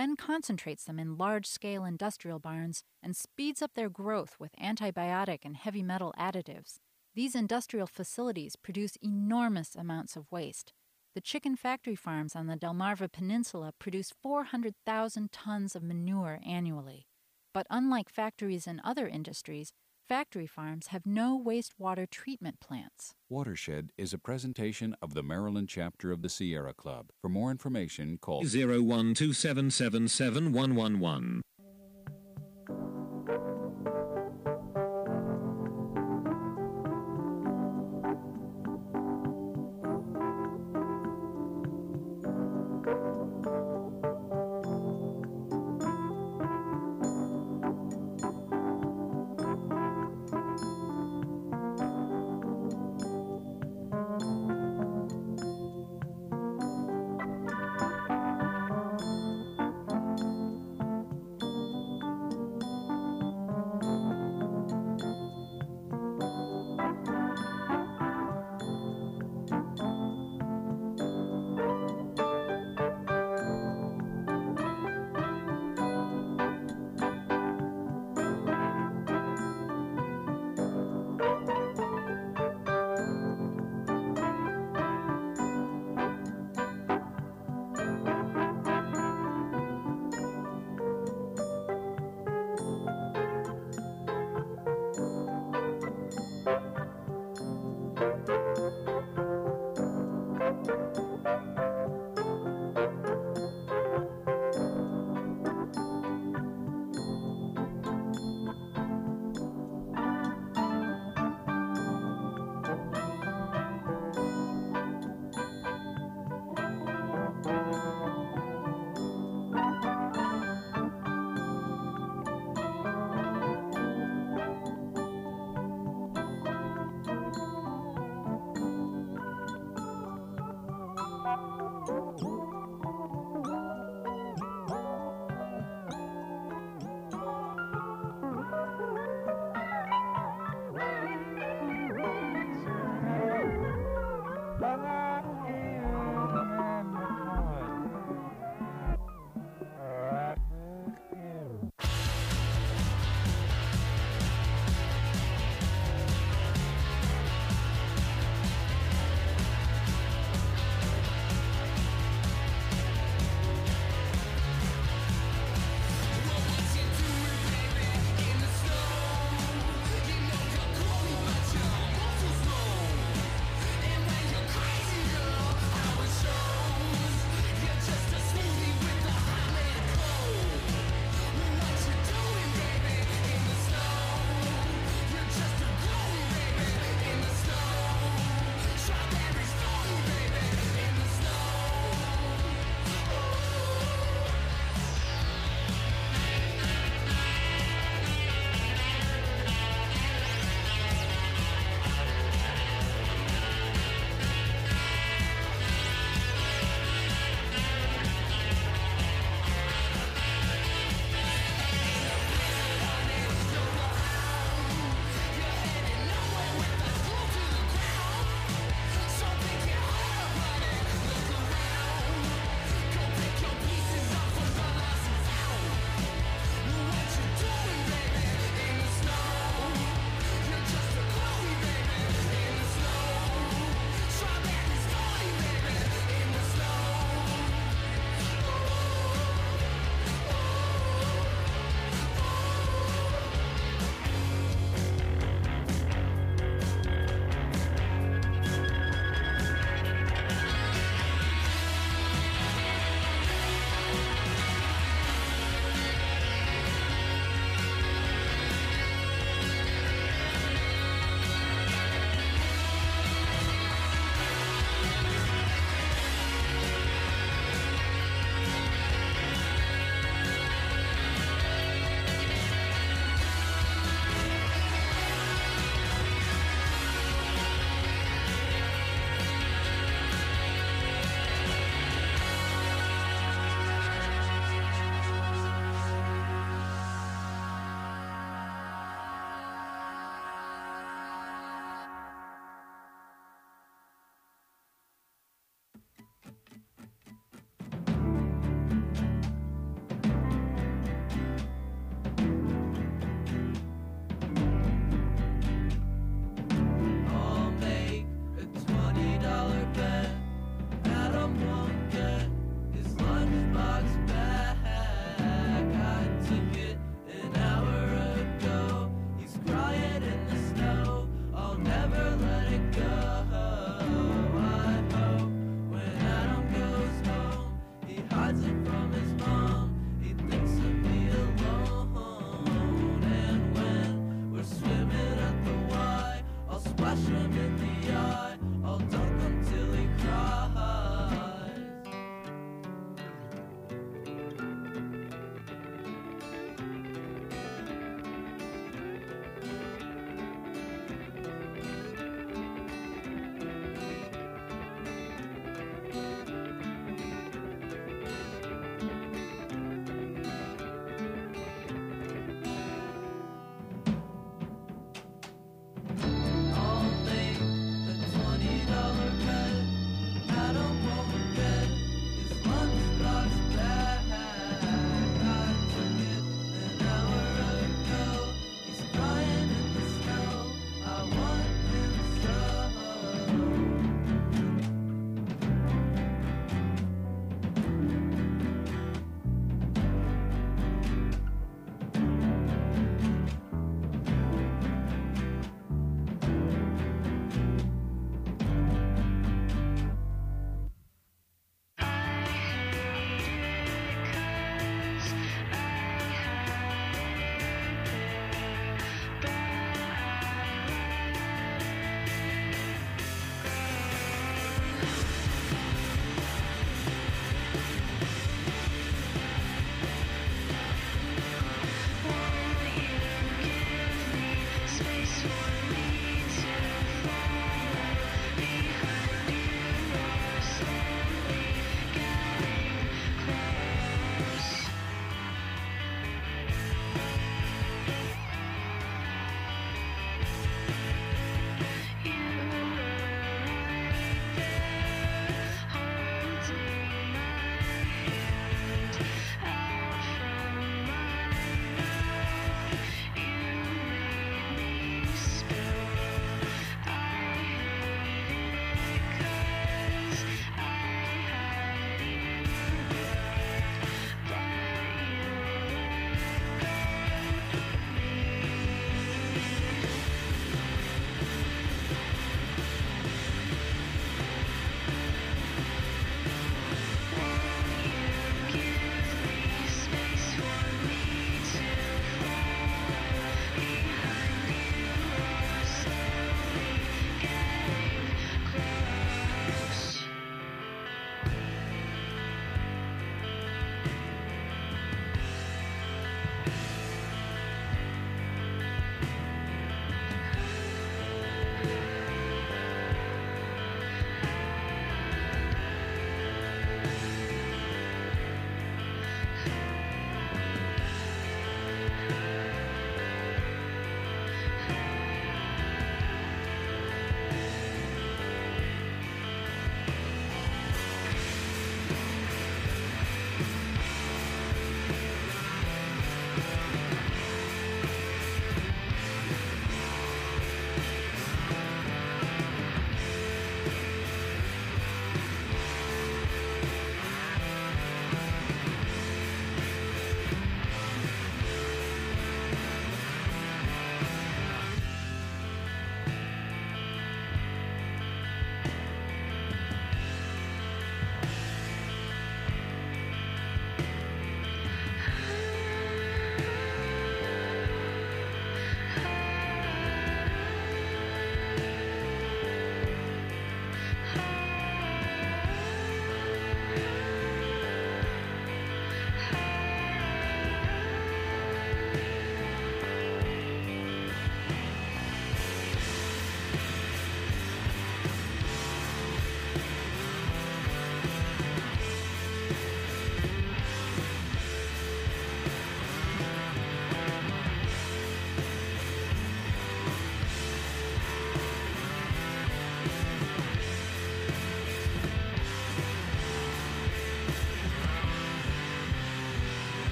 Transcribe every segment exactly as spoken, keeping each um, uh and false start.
then concentrates them in large-scale industrial barns and speeds up their growth with antibiotic and heavy metal additives. These industrial facilities produce enormous amounts of waste. The chicken factory farms on the Delmarva Peninsula produce four hundred thousand tons of manure annually. But unlike factories and other industries, factory farms have no wastewater treatment plants. Watershed is a presentation of the Maryland chapter of the Sierra Club. For more information, call zero one two seven seven seven one one one. Wash him in the eye, I'll dunk him till he cries. I'll make the twenty dollar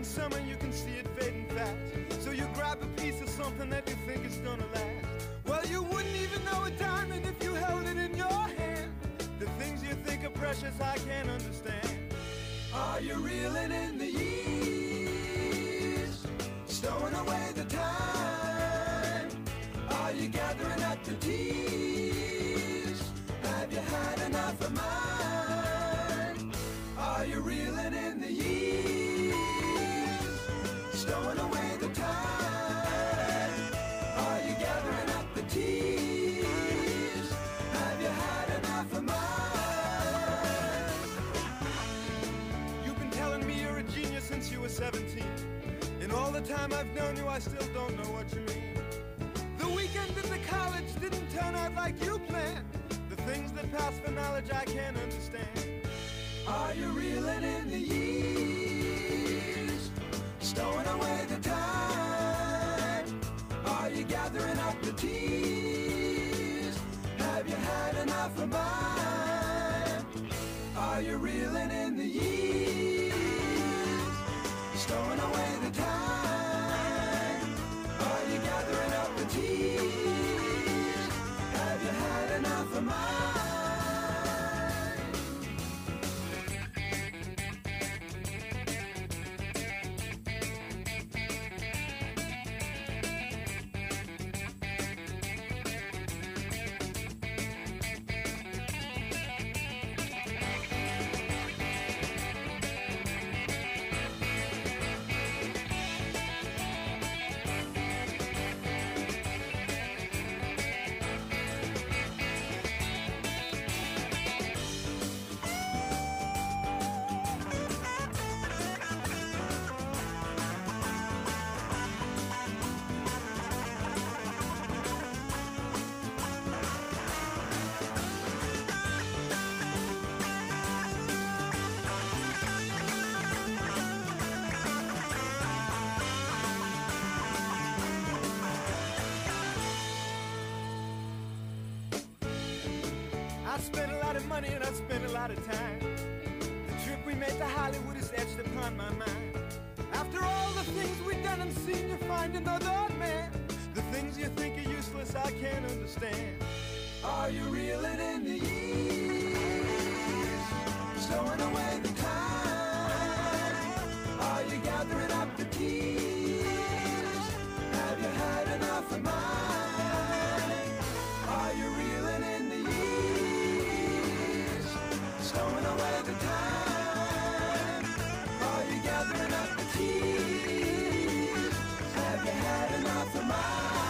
summer, you can see it fading fast. So you grab a piece of something that you think is gonna last. Well, you wouldn't even know a diamond if you held it in your hand. The things you think are precious, I can't understand. Are you reeling in the years, stowing away the time? Are you gathering up the tears? Have you had enough of mine? Are you reeling in the years, stowing away the time? Are you gathering up the tears? Have you had enough of mine? You've been telling me you're a genius since you were seventeen. In all the time I've known you, I still don't know what you mean. The weekend at the college didn't turn out like you planned. The things that pass for knowledge I can't understand. Are you reeling in the years, stowing away the time? Are you gathering up the tears? Have you had enough of mine? Are you reeling in the years, stowing away the time? Are you gathering up the tears? Have you had enough of mine? I spent a lot of money and I spent a lot of time. The trip we made to Hollywood is etched upon my mind. After all the things we've done and seen, you find another man. The things you think are useless, I can't understand. Are you reeling in the years, stowing away the time? Are you gathering up the tears? Have you had enough of mine? Are you reeling in the years, stowing away the time? Are you gathering up the tears? Have you had enough of mine?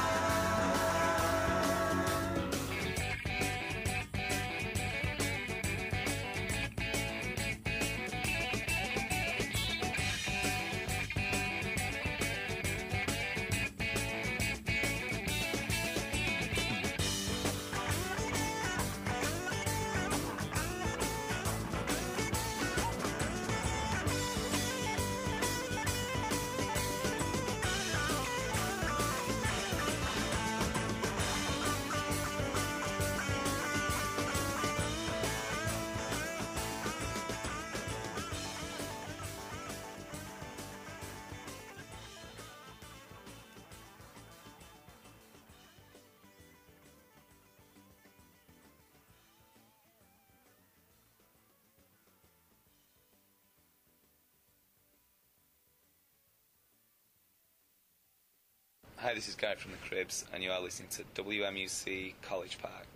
Hi, this is Guy from the Cribs, and you are listening to W M U C College Park.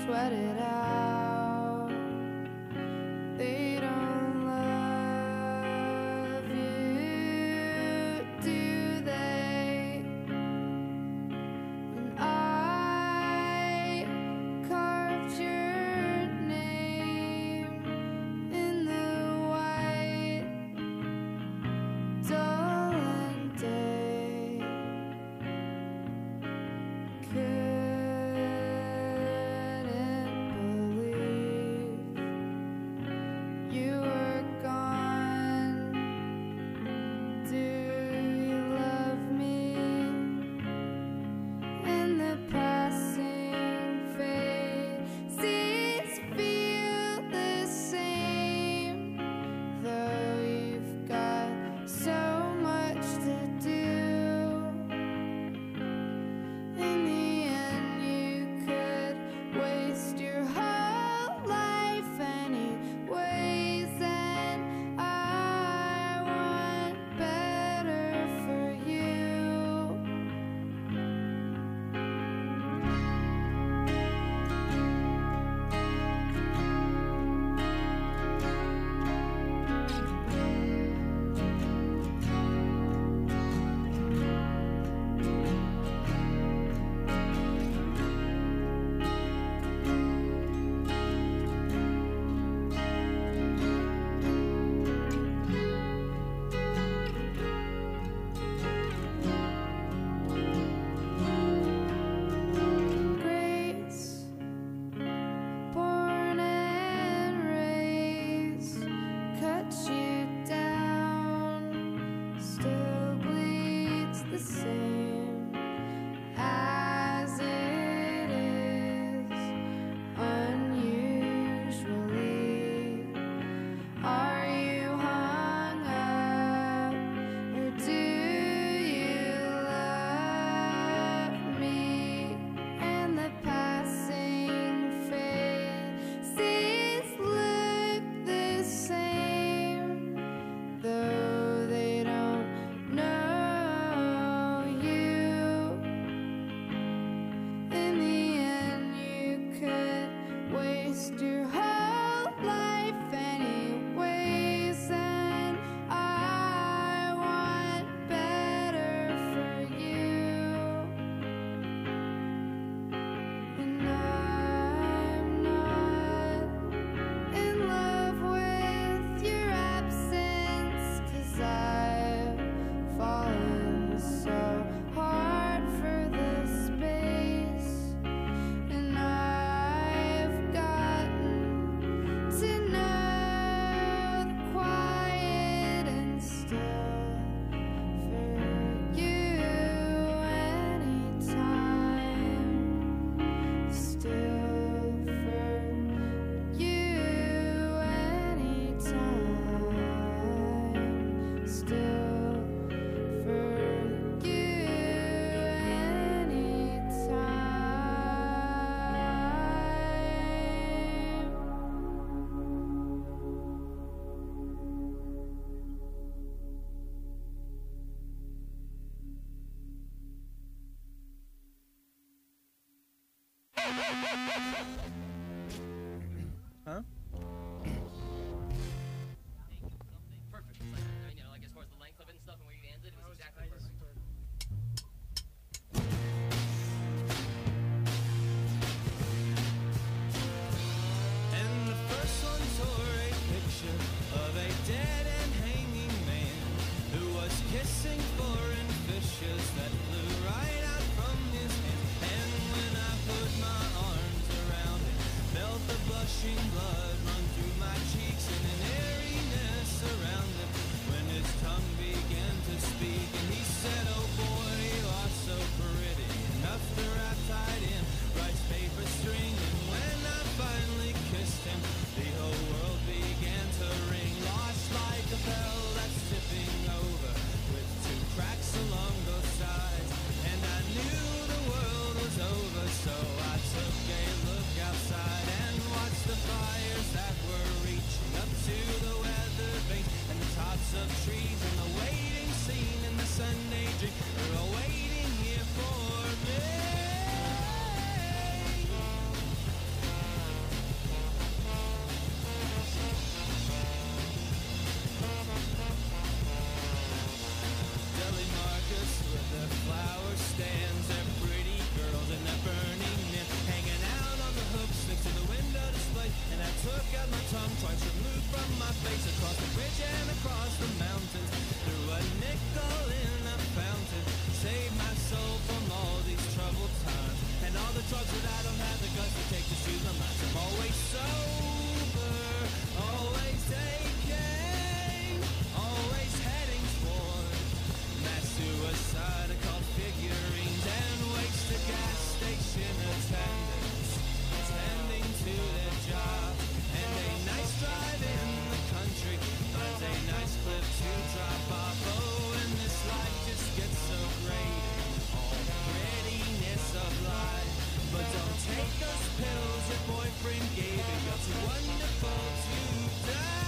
sweat it out. They don't love you, do they? And I carved your name in the white, dull and day. Couldn't believe you were gone. Do you love me? And the passing faces feel the same, though you've got so much to do. In the end, you could waste your whole life anyways, and I want better for you. Grace, born and raised, cut you down, still bleeds the same as it is. Unusually, are you hung up, or do you love me? And the passing faces look the same, though they don't know you. In the end, you could waste your whole life anyways, and I want better for you. And I'm not in love with your absence, 'cause I've fallen so hard for this space, and I've gotten to know the quiet and still for you anytime. Still for you anytime. Still for you Huh? Perfect. It's like, I mean, you know, like as far as the length of it and stuff and where you ended, it was exactly perfect. And the first one tore a picture of a dead and hanging man who was kissing foreign fishes that flew right out from his hand. And when I put my arms around it, as we take the streets, my minds are always sober, always aching, always heading toward mass suicide called figurines and wasted gas station attendants attending to their job, and a nice drive in the country finds a nice cliff to drop off. Oh, and this life just gets so great, all the prettiness of life. But don't take those pills your boyfriend gave you, you're too wonderful to die.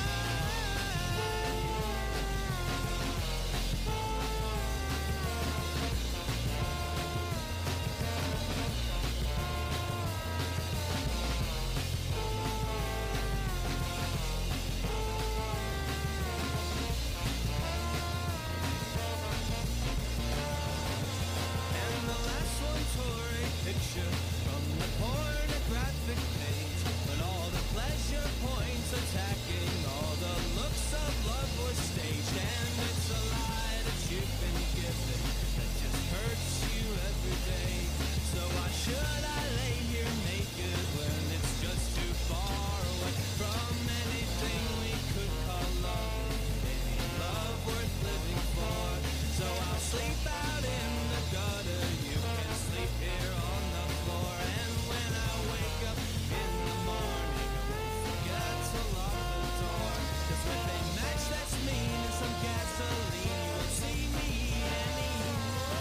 And the last one tore a picture from the pornographic page, but all the pleasure points attacking all the looks of love were staged, and it's a lie that you've been given that just hurts you every day. So why should I lay here naked when it's just too far away from anything we could call love, any love worth living for? So I'll sleep out in the gutter, you can sleep here on the floor, and when I wake up in the morning I won't forget to lock the door, 'cause with a match that's mean and some gasoline you won't see me anymore.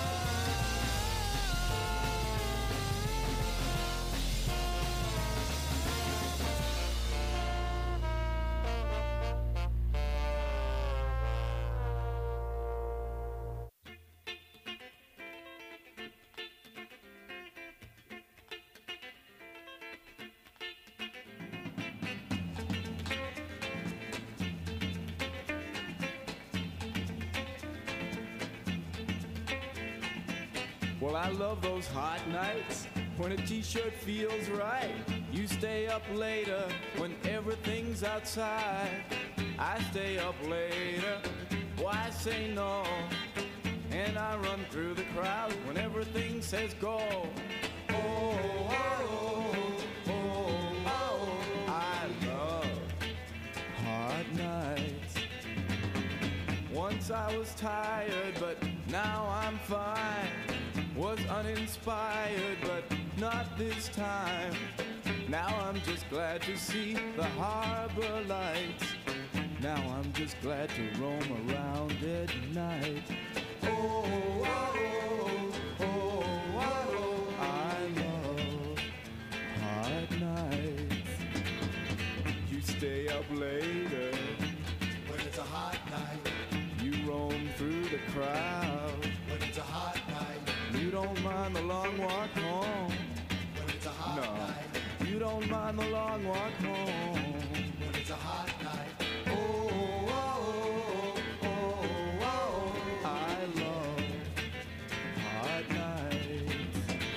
Well, I love those hot nights when a t-shirt feels right. You stay up later when everything's outside. I stay up later, why say no? And I run through the crowd when everything says go. Oh, oh, oh, oh, oh. I love hot nights. Once I was tired, but now I'm fine. Was uninspired, but not this time. Now I'm just glad to see the harbor lights. Now I'm just glad to roam around at night. Oh, oh, oh, oh, oh, I love hot nights. You stay up later When it's a hot night, you roam through the crowd. when it's a hot night, You don't mind the long walk home. when it's a hot No, night, you don't mind the long walk home. when it's a hot night. Oh, oh, oh, oh, oh, I love hot nights.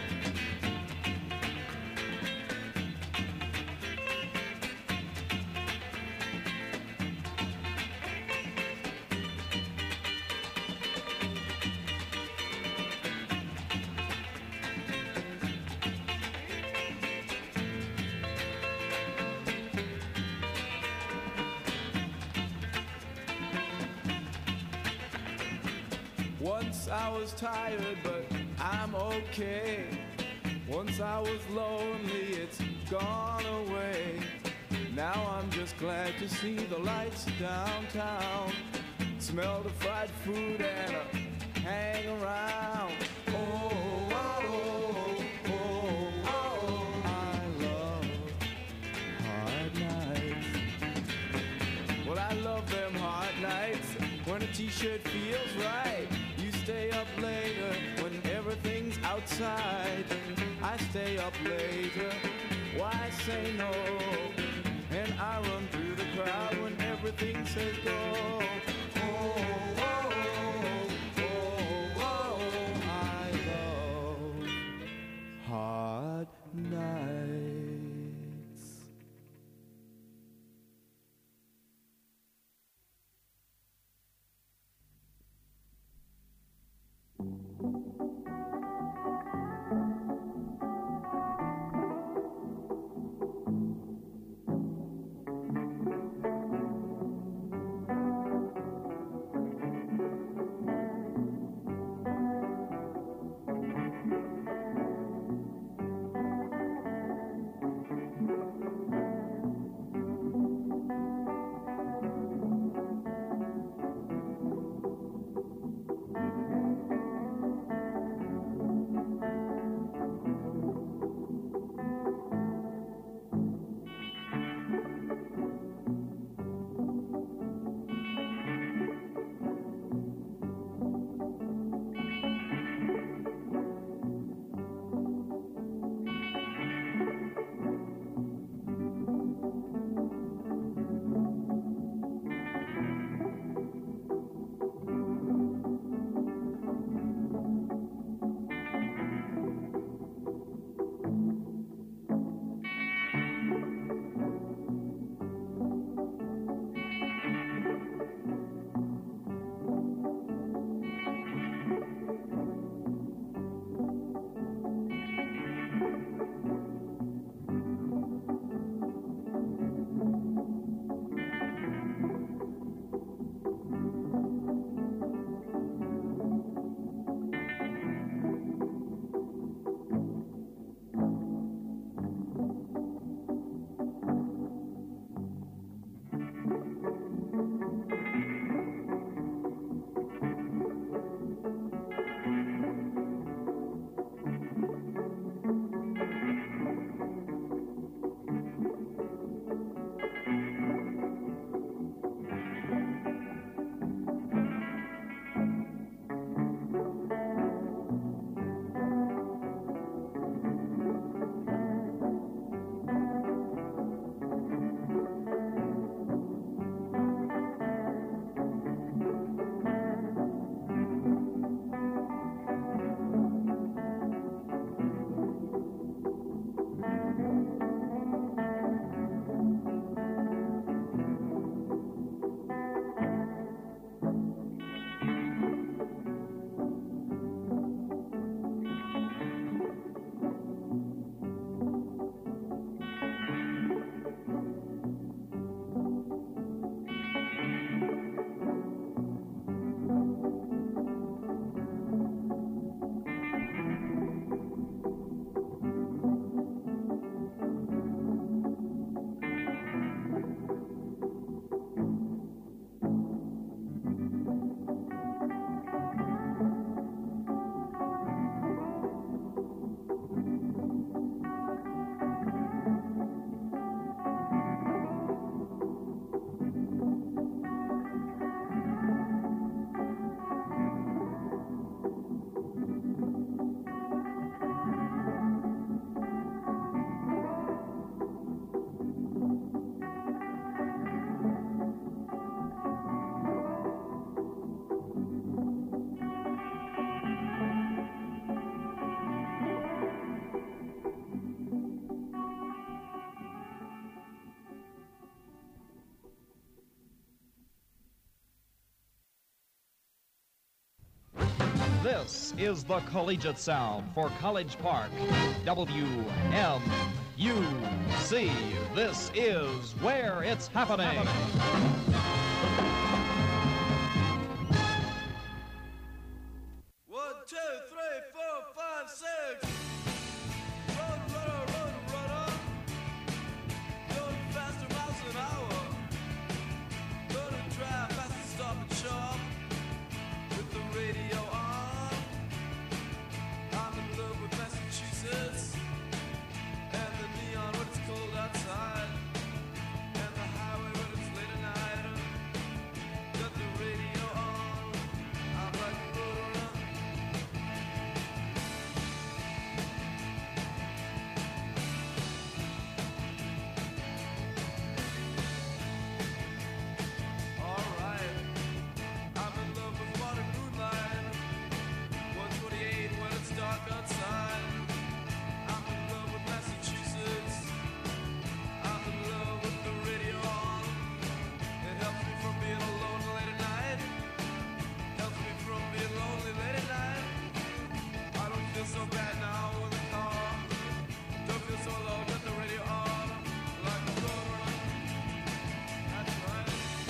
Once I was tired, but I'm okay. Once I was lonely, it's gone away. Now I'm just glad to see the lights downtown. Smell the fried food and uh, hang around. Oh, oh, oh, oh, oh, I love hot nights. Well, I love them hot nights when a t-shirt feels right. You stay up later when everything's outside. I stay up later, why say no? And I run through the crowd when everything says go. Oh, oh, oh, oh, oh, I love hot nights. This is the collegiate sound for College Park. W M U C. This is where it's happening. One, two, three, four, five, six. Run, run, run, run up. Going faster miles an hour. Gonna drive fast and stop and shop. With the radio on. I'm in love with Massachusetts. And the neon when it's cold outside. And the highway when it's late at night. Got the radio on. I'm like a roadrunner. Alright, I'm in love with modern moonlight. one twenty-eight when it's dark outside. I'm in love with Massachusetts. I'm in love with the radio on. It helps me from being alone late at night. Helps me from being lonely late at night. I don't feel so bad now in the car. Don't feel so low, got the radio on. Like a roadrunner. That's right.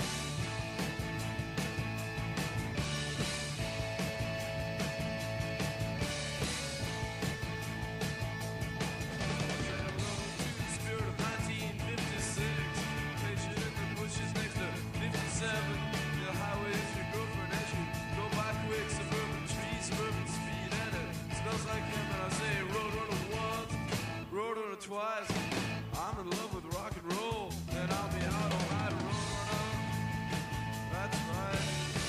Spirit of nineteen fifty-six. Patient in the bushes next to fifty-seven. The highway is your girlfriend as you go by quick. Suburban trees, suburban speed, and it smells like him. And I say roadrunner once, roadrunner twice. I'm in love with rock and roll, and I'll be out all night, roadrunner. That's right.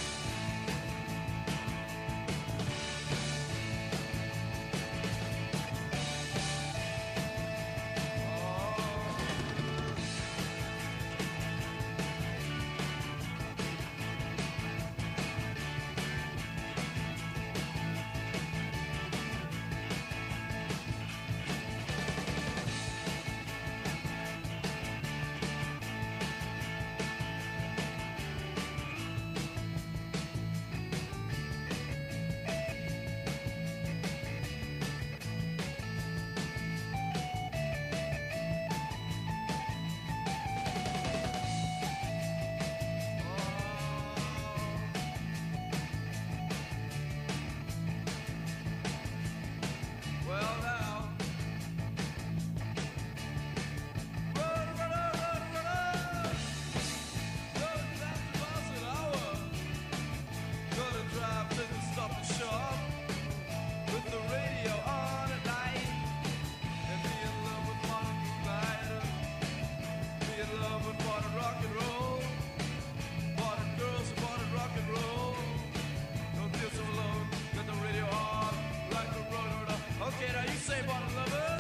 Well now, run, run, run, run, run, going fifty miles an hour. Gonna drive, business, stop and shop with the radio on at night, and be in love with modern moonlight, be in love with modern rock and roll, modern girls and modern rock and roll. Don't feel so alone, got the radio on like a roadrunner. Okay, now you say modern lovers.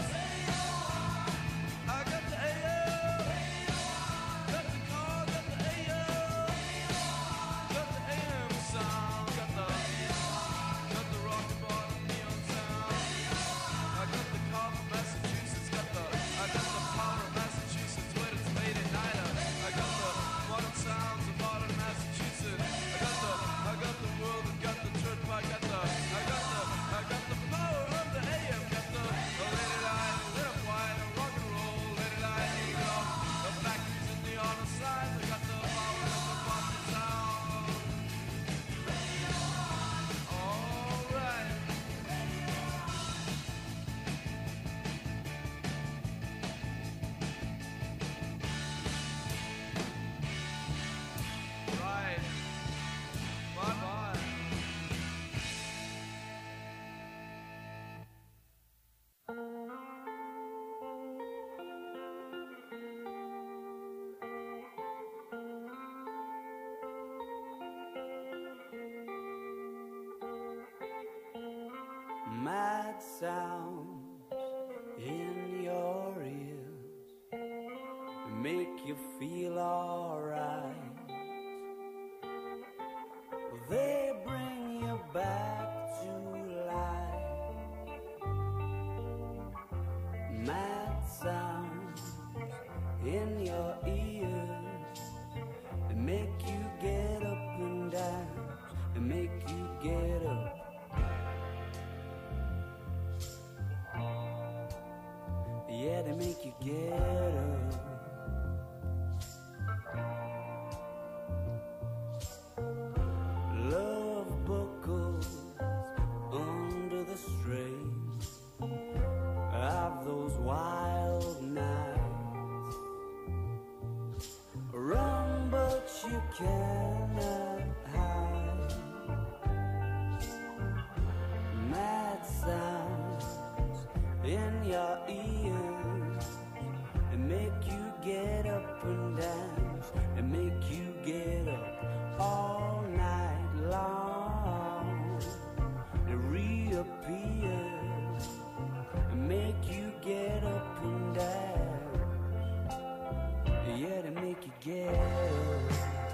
I got the A O. Got the car, got the A O. Got the A M sound, got the got the rock and modern neon sound. I got the car from Massachusetts, got the I got the power of Massachusetts when it's late at night. I got the modern sounds of modern Massachusetts. I got the I got the world, I got the turnpike, got the I got the I got the power of the A M, got the the late at night, lit up white, rock and roll, late at night, you know, the factories and the on the signs. I got the power of the Boston sound. All right. Right. Bye-bye. Mad sounds in your ears make you feel alright. They bring you back to life. Mad sounds in your ears. They make you get up and down. They make you get up you get up. Love buckles under the strain of those wild nights. Run, but you cannot hide. Mad sounds in your ears and make you get up and dance and make you get up all night long. It reappears and make you get up and dance. Yeah, to make you get up.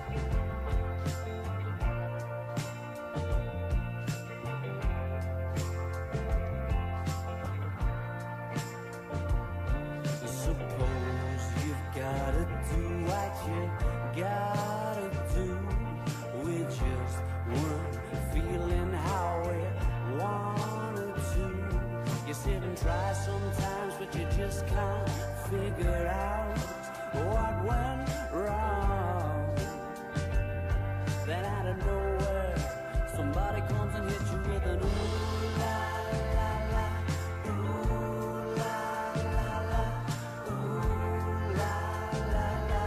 Suppose you've gotta do what you gotta do with just one feeling how we wanted to. You sit and try sometimes, but you just can't figure out what went wrong. Then out of nowhere, somebody comes and hits you with an ooh la la la, ooh la la la, ooh la la la,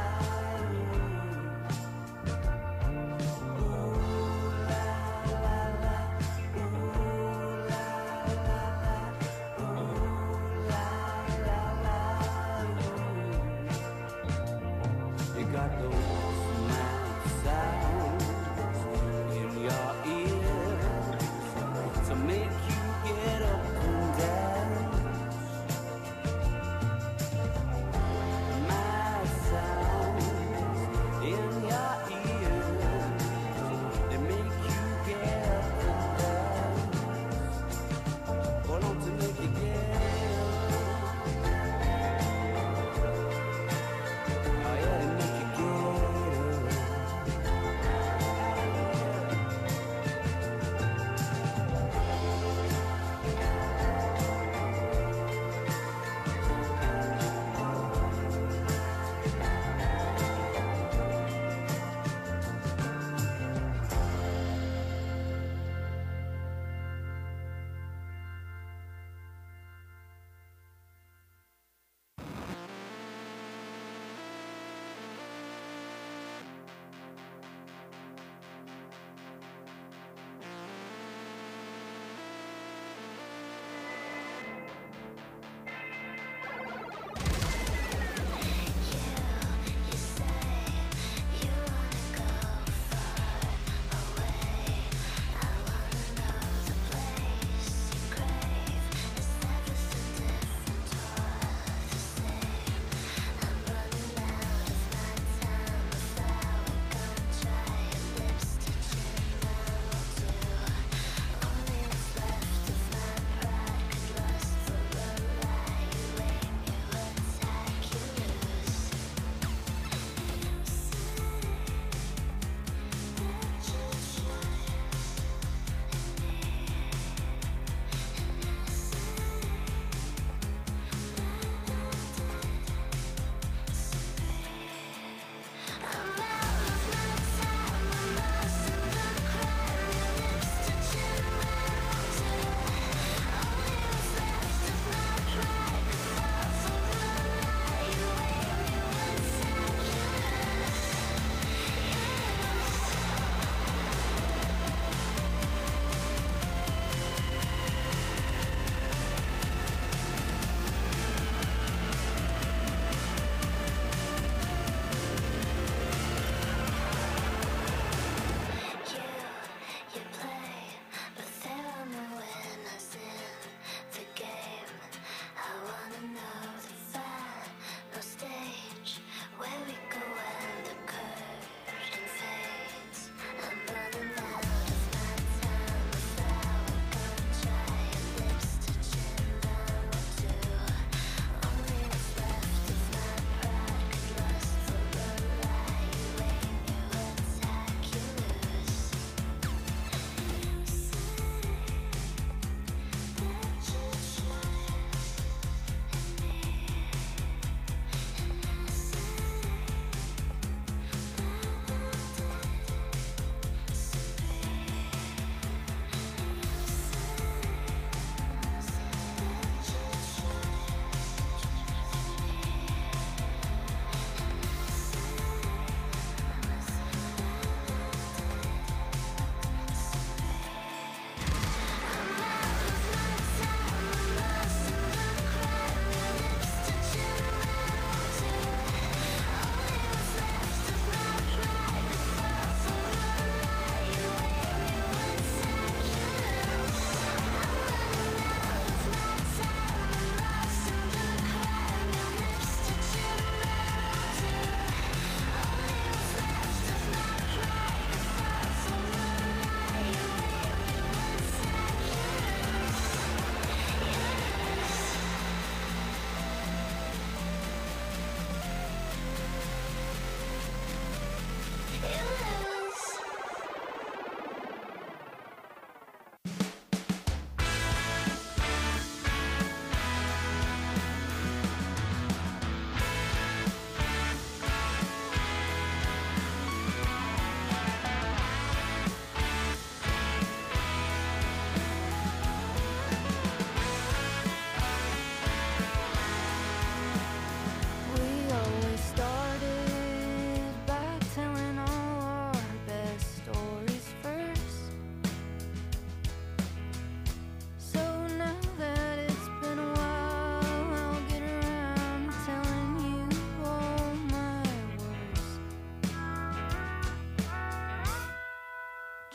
ooh la la la, ooh la la la, ooh la la la. You got those mad sounds in your ears to make you get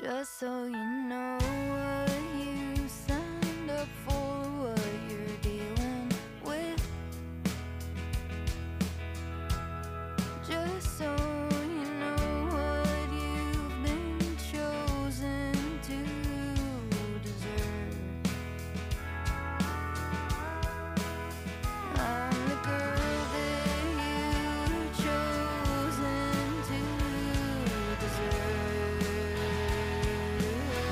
Just so you know what you signed up for, what you're dealing with. Just so you know what you've been chosen to deserve. I'm the girl that you've chosen to deserve.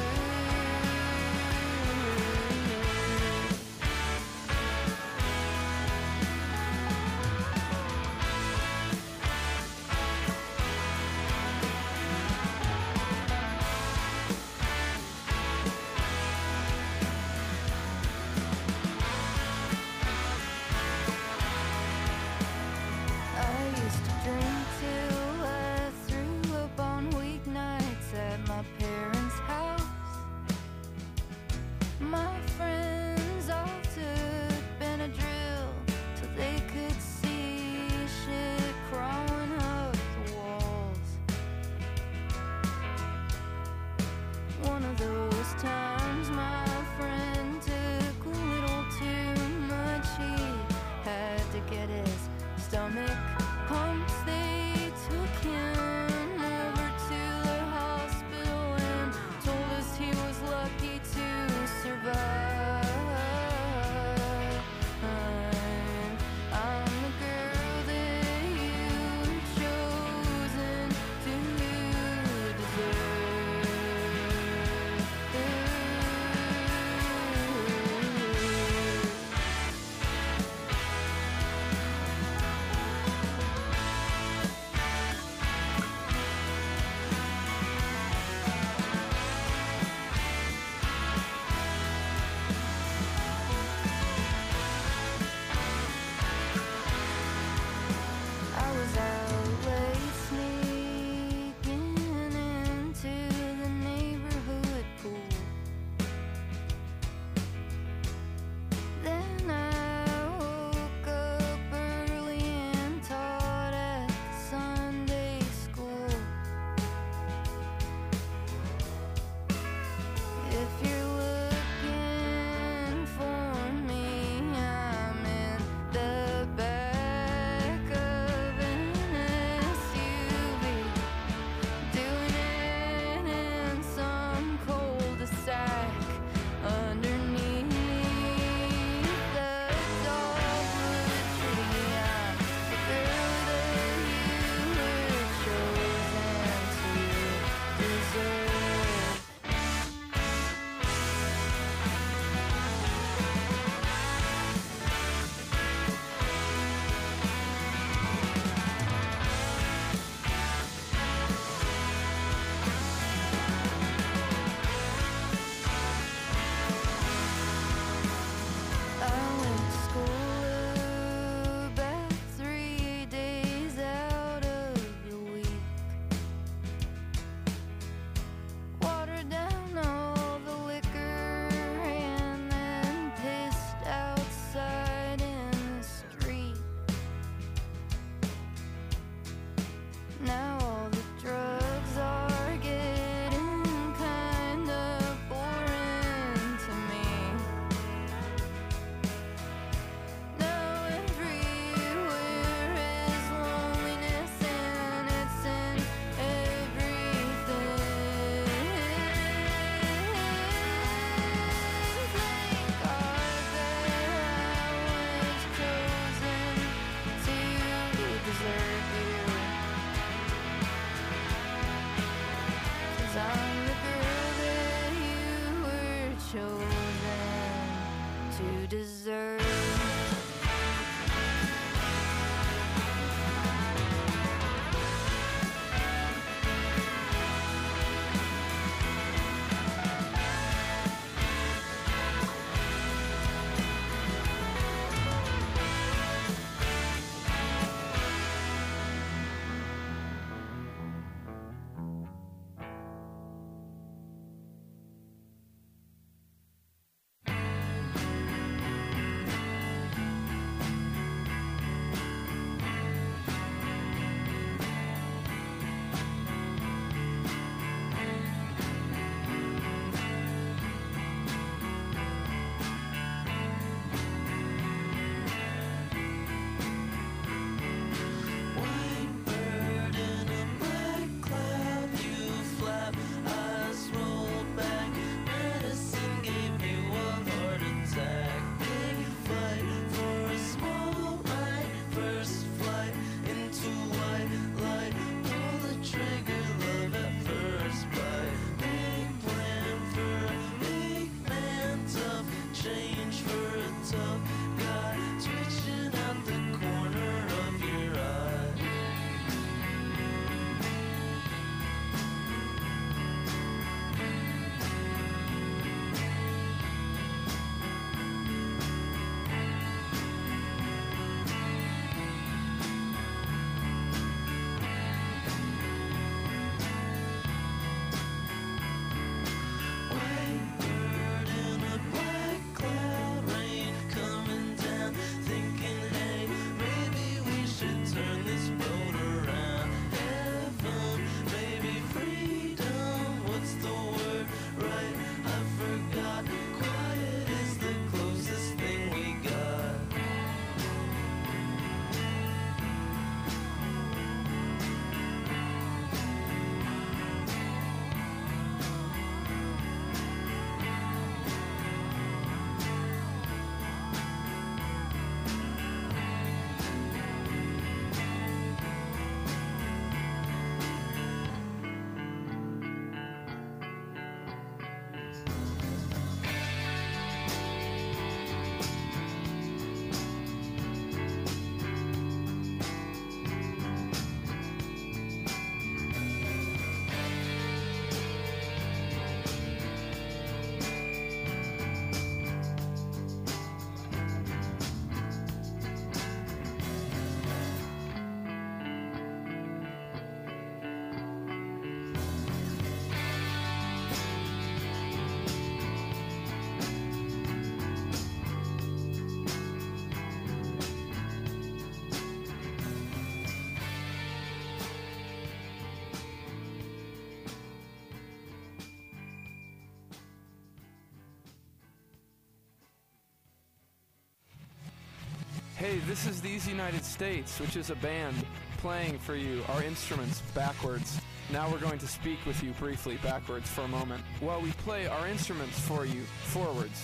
Hey, this is These United States, which is a band playing for you our instruments backwards. Now we're going to speak with you briefly backwards for a moment while we play our instruments for you forwards.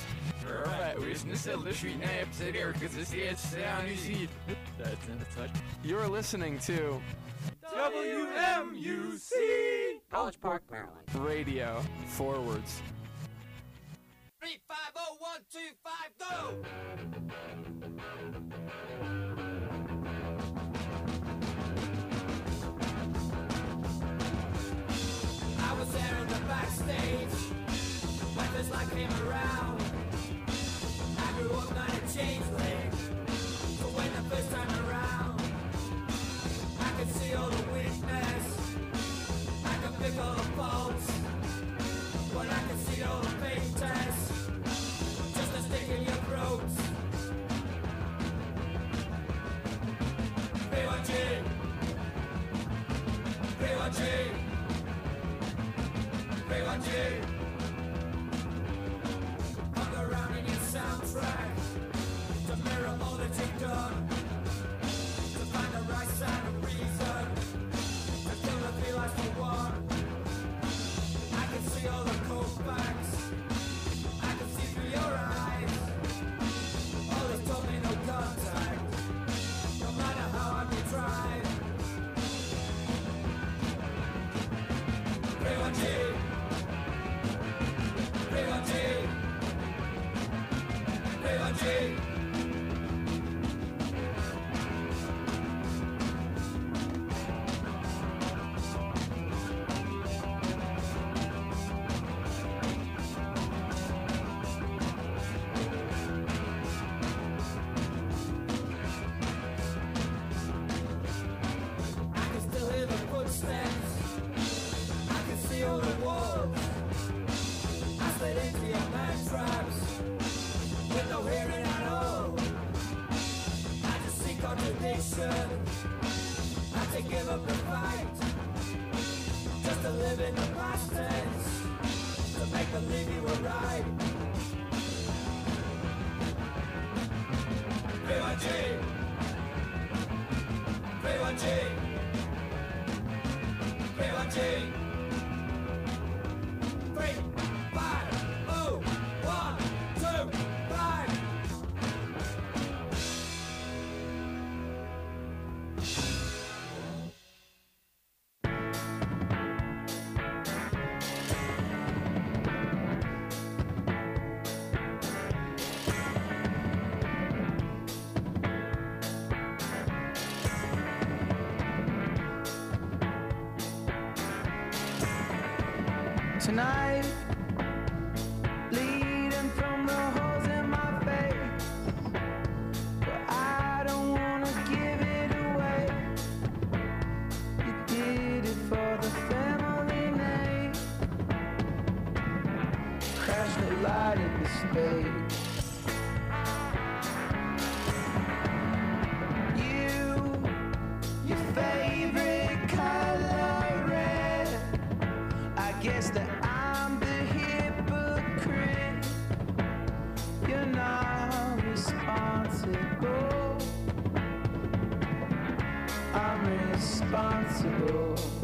You're listening to W M U C College Park, Maryland. Radio forwards. Three, five, oh, one, two, five, go! I was there in the backstage when this light came around. I grew up not a changeling, so when the first time around, I could see all the weakness, I could pick all the faults, but I could see all the fake tests, just a stick in your throat. B one G, B one G, B one G. Hung around in your soundtrack to mirror all that you've done, to find the right side of reason, to kill the feelings for one. I can see all the cold facts, I can see through your eyes. All this told me no contact, no matter how hard you tried. B one G, B one G, B one G. I can still hear the footsteps, I can see all the walls. I slid into your man traps with no hearing at all. I just see contradiction, I had to give up the fight, just to live in the past tense, to make believe you were right. B one G, B one G, B one G. Three, five, oh, one, two, five. Tonight, bleeding from the holes in my face, but I don't wanna give it away. You did it for the family name, crashed the light into space. You, your favorite color red, I guess that I'm the hypocrite. You're not responsible, I'm responsible.